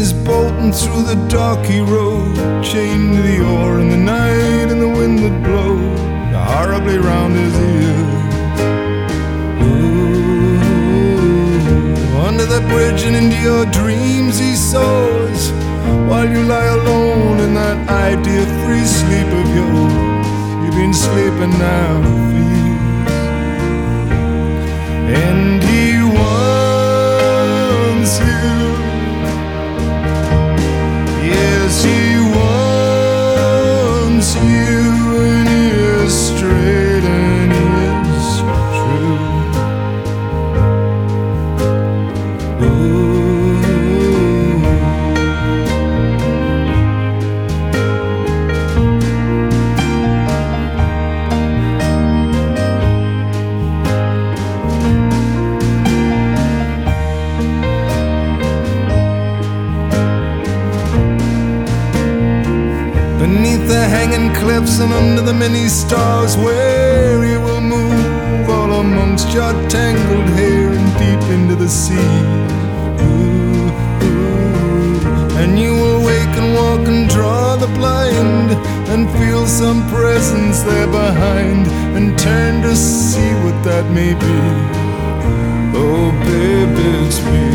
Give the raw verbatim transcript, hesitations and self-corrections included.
is bolting through the docky road, chained to the oar in the night and the wind that blows horribly round his ears. Ooh, under the bridge and into your dreams he soars, while you lie alone in that idea-free sleep of yours. You've been sleeping now for years, and he wants you. Yes, he wants you, and he is straight and he is true. Ooh. Beneath the hanging cliffs and under the many stars, where he will move all amongst your tangled hair and deep into the sea. Ooh, ooh. And you will wake and walk and draw the blind and feel some presence there behind, and turn to see what that may be. Oh baby, it's me.